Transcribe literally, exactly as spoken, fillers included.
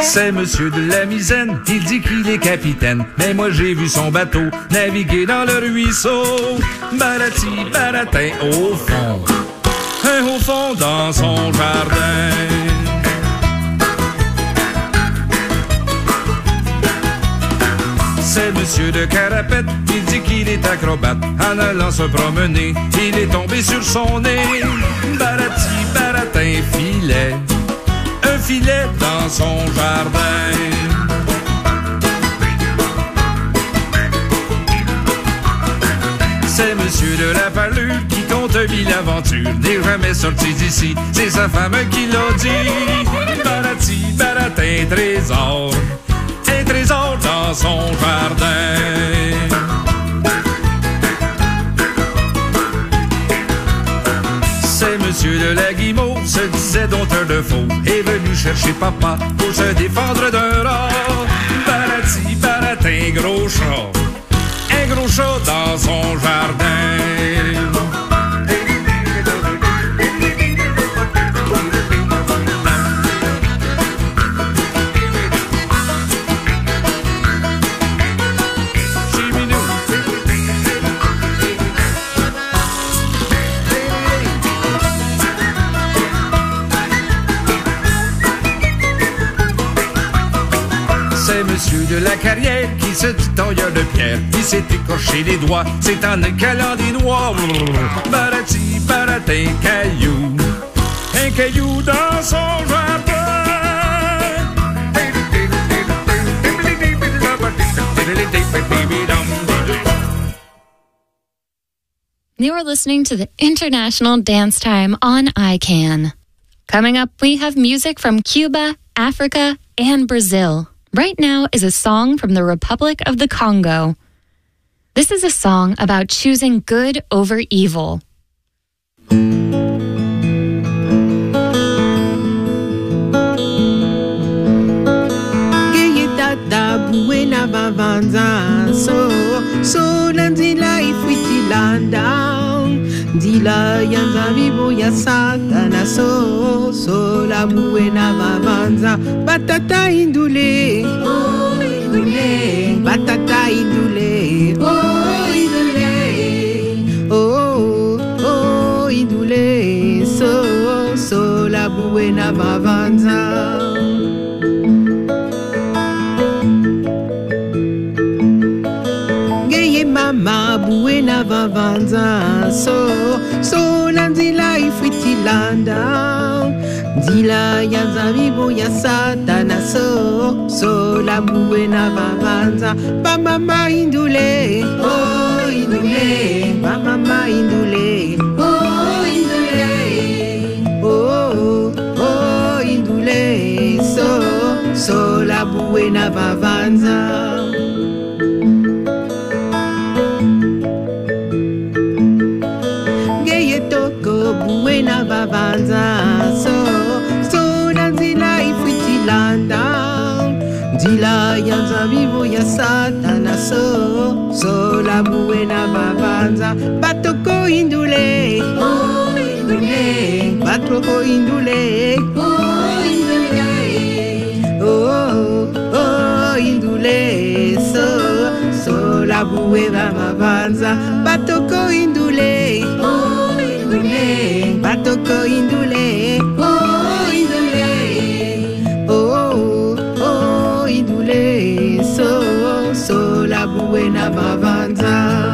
C'est monsieur de la Misaine, il dit qu'il est capitaine. Mais moi j'ai vu son bateau naviguer dans le ruisseau. Barati, baratin, au fond, un au fond dans son jardin. C'est monsieur de Carapette, il dit qu'il est acrobate. En allant se promener, il est tombé sur son nez. Barati, baratin, filet, un filet dans son jardin. C'est monsieur de la Parlure qui compte mille aventures. N'est jamais sorti d'ici, c'est sa femme qui l'a dit. Barati, baratin, trésor, un trésor dans son jardin. C'est monsieur de la Guimau, se disait dompteur de faux, est venu chercher papa pour se défendre d'un rat. Barati, baratin, gros chat, un gros chat dans son jardin. C'est monsieur de la Carrière qui se dit tailleur de pierre. Il s'est écorché les doigts, c'est en écalant des noix. Barati, baratin, caillou, un caillou dans son jardin. You are listening to the International Dance Time on I CAN. Coming up, we have music from Cuba, Africa, and Brazil. Right now is a song from the Republic of the Congo. This is a song about choosing good over evil. Buena vavanza so so nanzila ifuitilanda dila yanza vivo ya satana so so la buena vavanza batata indule oh indule batata indule oh indule oh oh indule so so la buena vavanza. Mama buena vavanza so so nanzila ifuitilanda dila yanza vivo ya satana so so la buena vavanza ba mama indule oh indule ba mama indule oh indule oh oh indule so so la buena vavanza. Buena vavanza so so nanzila ifuitilanda dila yanza vivo ya satana so so la buena vavanza batoko indule oh indule batoko indule oh indule oh oh indule so so la buena vavanza batoko indule oh batoko indule oh indule oh oh indule so so la buena vavanza.